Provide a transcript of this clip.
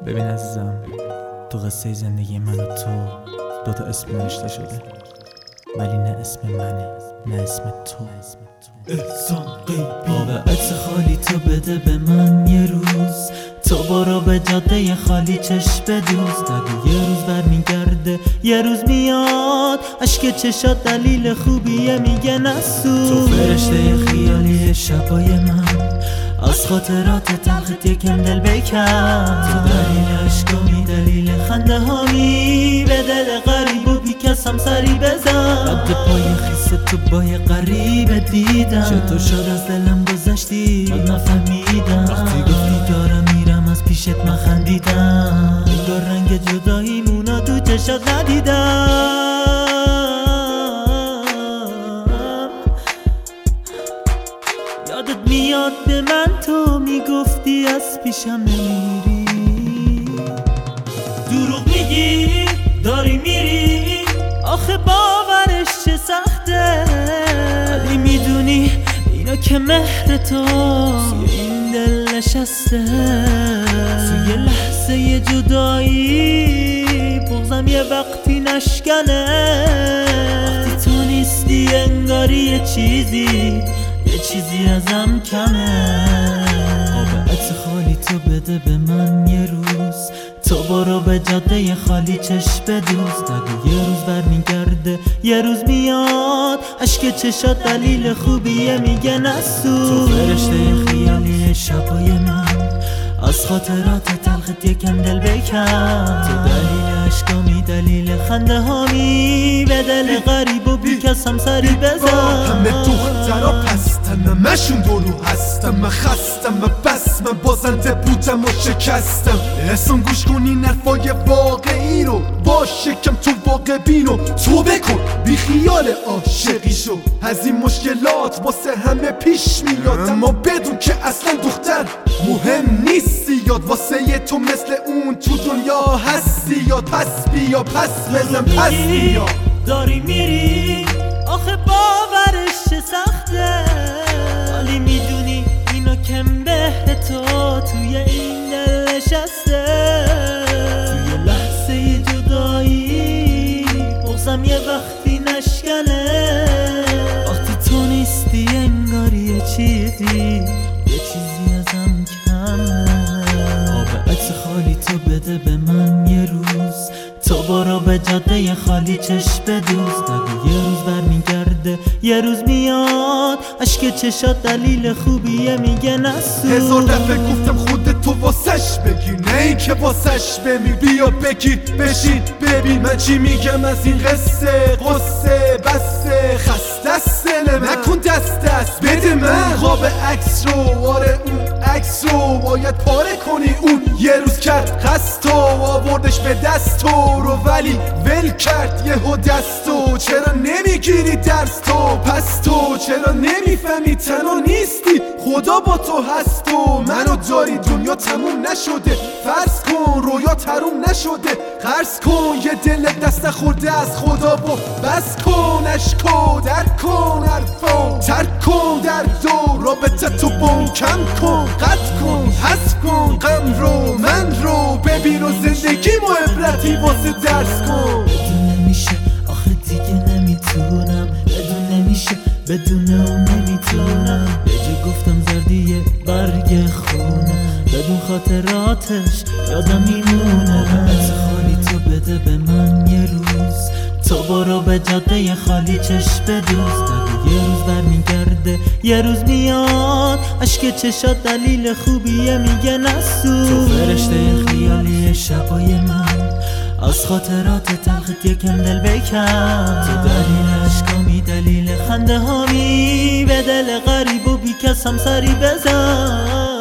ببین عزیزم، تو قصه زندگی من و تو دوتا اسم نوشته شده، ولی نه اسم منه نه اسم تو. احسان قیبی با عکس خالی تو بده به من یه روز، تو برو به جاده خالی چشم بدوز. نگو یه روز برمیگرده یه روز میاد، اشک چشات دلیل خوبیه میگه نسوز. تو فرشته خیالی شبای من، از خاطرات تلخت یکم دل بکن. تو دلیل عشقامی دلیل خنده هامی، به دل غریب و بی کس هم سری بزن. رد پای خیس تو با یه غریب دیدم، چطور شد از دلم گذشتی من نفهمیدم. وقتی گفتی دارم میرم از پیشت من خندیدم، انگار رنگ جدایی مونا تو چشات ندیدم. یادت میاد به من تو میگفتی از پیشم نمیری، دروغ میگی داری میری، آخه باورش چه سخته. ولی میدونی اینا که مهر تو توی این دل نشسته. توی لحظه جدایی بغضم یه وقتی نشکنه. وقتی تو نیستی انگاری یه چیزی ازم کمه. آب عکس خالی تو بده به من یه روز، تو برو به جاده خالی چشم بدوز. نگو یه روز برمیگرده یه روز میاد، اشک چشات دلیل خوبیه میگه نسوز. تو فرشته خیالی شبای من، از خاطرات تلخت یکم دل بکن. تو دلیل عشقامی دلیل خنده هامی، به دل غریب و بی کس هم سری بزن. همه دخترها پستن، همشون دورو هستم. من خستم و بس، من بازنده بودم و شکستم. احسان گوش کن این حرفای واقعی رو، باش یکم تو واقع بینو تو بکن، بی خیال عاشقی شو. از این مشکلات واسه همه پیش میاد، اما بدون که اصلا دختر مهم نیستی. یاد واسه تو مثل اون تو دنیا هستی. یاد پس بیا پس بزن پس بیا. داری میری آخه باورش چه سخته، ولی میدونی اینا که مهر تو توی این دل نشسته. توی لحظه جدایی بغضم یه وقتی نشکنه. وقتی تو نیستی انگاری یه چیزی ازم کمه. آب عکس خالی تو بده به من یه روز، تو برو به جاده خالی چشم بدوز. نگو یه روز برمیگرده یه روز میاد، اشک چشات دلیل خوبیه میگه نسوز. هزار دفعه گفتم خودت تو واسش بگیر، نه این که واسش بمیر. بیا بگیر بشین ببین من چی میگم از این قصه بسه. خسته است دل من، نکن دست بده من. خواب عکس رو، آره اون عکس رو باید پاره کنی. اون یه روز کرد قصد تو، آوردش به دست تو رو، ولی ول کرد یهو دستو. چرا نمیگیری درس تو؟ پس تو چرا نمیفهمی تنها نیستی؟ خدا با تو هست و منو داری. دنیا تموم نشده، فرض کن رویا تموم نشده. قرض کن یه دل دست نخورده از خدا و بس کن. اشکو درک کن، حرفو ترک کن، دردو رابطه تو بون کم کن. قطع کن حذف کن غم رو من رو، ببین و زندگی ما عبرتی واسه درس کن. بدون نمیشه آخه دیگه نمیتونم، بدون نمیشه بدون اون نمیتونم. یه جا گفتم زردیه برگ خونم، بدون خاطراتش یادم میمونه. عکس خالی تو بده به من یه روز، تو برو به جاده خالی چشم بدوز. نگو یه روز برمیگرده یه روز میاد، اشک چشات دلیل خوبیه میگه نسوز. تو فرشته خیالی شبای من، از خاطرات تلخت یکم دل بکن. تو دلیل عشقامی دلیل خنده هامی، به دل غریب و بی کس هم سری بزن.